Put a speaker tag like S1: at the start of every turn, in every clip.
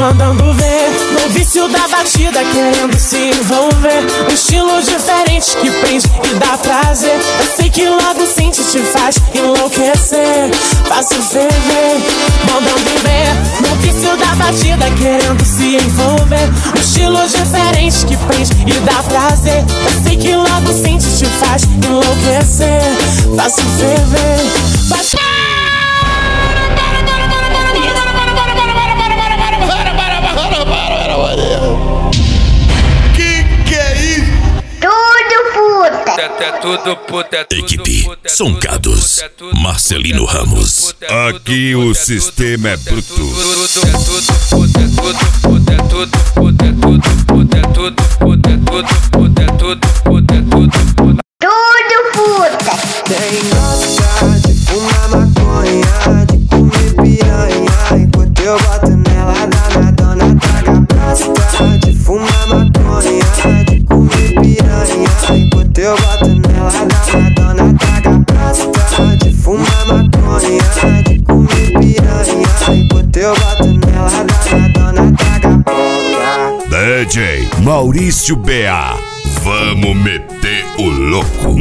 S1: mandando ver. No vício da batida, querendo se envolver. Um estilo diferente que prende e dá prazer. Eu sei que logo sente te faz enlouquecer. Fácil ferver, mandando ver. No vício da batida, querendo se envolver. Um estilo diferente que prende e dá prazer. Eu sei que logo sente te faz enlouquecer. Fácil ferver.
S2: Que é isso?
S3: Tudo puta.
S4: Equipe Songados, Marcelino Ramos. Aqui o sistema é bruto.
S5: Quem gosta de fumar maconha, de comer piranha, enquanto eu boto nela, danadona traga pasta. De fumar maconha, de comer piranha, enquanto eu boto nela, danadona traga pasta. De fumar maconha, de comer piranha, enquanto eu boto nela, danadona traga pasta.
S4: DJ Maurício B.A. Vamos meter o louco.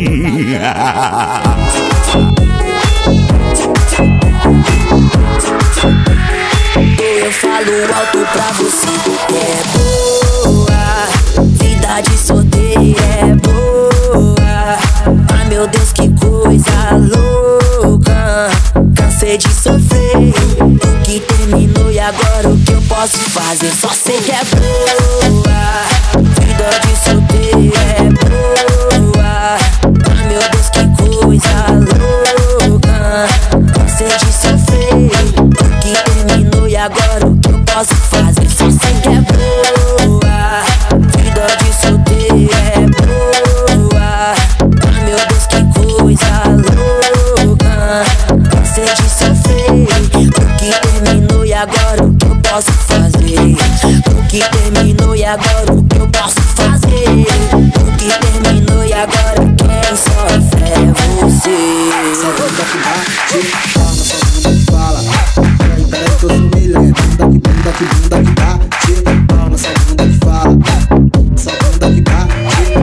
S6: Eu falo alto pra você que é boa. Vida de solteiro é boa. Ai meu Deus, que coisa louca. Cansei de sofrer. O que terminou e agora o que eu posso fazer? Só sei que é boa. Vida de solteiro é boa. Ai meu Deus, que coisa louca. Cansei de sofrer. O que terminou e agora o que eu posso fazer? Só sei que é boa. Vida de solteiro é boa. Ai meu Deus, que coisa louca. Cansei de sofrer. O que terminou e agora o que eu posso fazer? O que terminou e agora o que eu posso fazer? O que terminou e agora quem sofre é você.
S5: Essa bunda que bate, palma, essa bunda que fala. Peraí que eu sou milênio. Bunda que bate, palma, essa bunda que fala. Essa bunda que bate.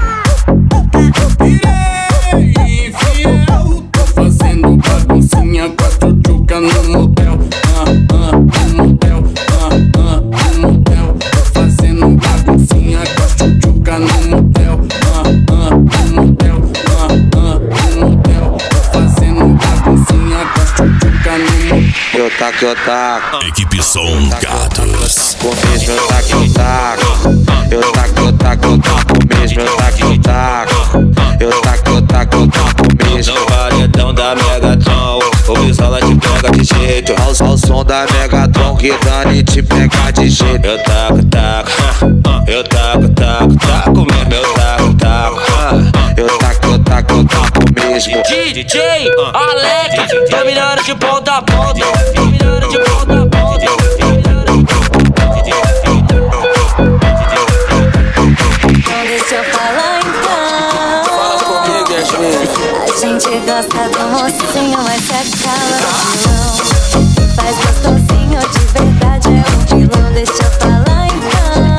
S2: Infiel, tô fazendo baguncinha com a tchutchuca no motel. No motel, no motel. Tô fazendo baguncinha com a tchutchuca no motel. No motel, no motel. Tô fazendo baguncinha com a tchutchuca no motel.
S5: Eu taco.
S4: Equipe Songados.
S5: Com mesmo eu taco. Eu taco. Com mesmo eu taco. Eu taco. Com mesmo.
S7: No paredão da Megatron, o Bisola te pega de jeito.
S5: Ao som da Megatron que Dani te pega de jeito.
S7: Eu taco. Eu taco mesmo, eu taco.
S5: Eu taco mesmo.
S6: DJ Alex, dominando de ponta a ponta. Dominando de ponta a ponta.
S8: Então deixa eu falar então.
S5: Fala comigo, Yasmin.
S8: A gente gosta do mocinho, mas se acaba no vilão. Faz gostosinho de verdade, é um vilão. Deixa eu falar então.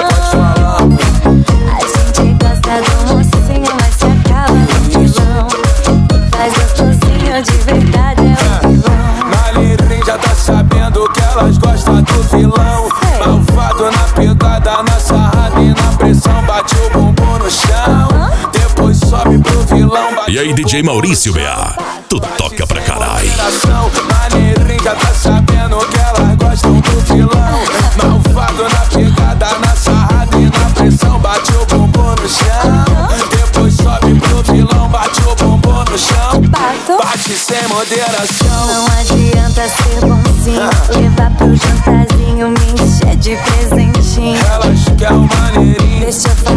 S8: A gente gosta do mocinho, mas se acaba no vilão. Faz gostosinho de verdade, é um vilão.
S1: Maleirinha já tá sabendo que elas gostam do vilão. Malvado na pegada, na sarrada e na pressão. Bate o bumbum no chão, depois sobe pro vilão.
S4: E aí, DJ Maurício B.A. Tu toca pra caralho.
S1: Maneirinha já tá sabendo que elas gostam do vilão. Malvado na pegada, na sarrada e na pressão. Bate o bumbum no chão, depois sobe pro vilão. Bate o bumbum no chão, bate sem moderação.
S8: Não adianta ser bonzinho, levar pro jantarzinho, me encher de presentinho.
S1: Elas querem o maneirinho.
S8: Deixa eu falar